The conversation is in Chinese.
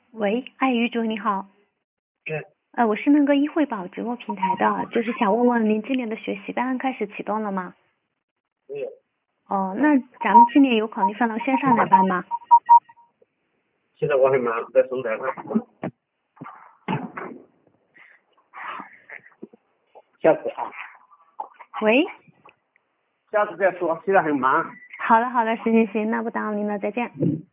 喂，爱鱼主你好， 对， 我是那个易惠宝直播平台的，就是想问问您今年的学习班开始启动了吗？ 没有。 哦，那咱们今年有考虑放到线上来办吗？ 现在我很忙，在生产上。下次啊， 喂， 下次再说，现在很忙。 好的好的，行，那不打扰您了，再见。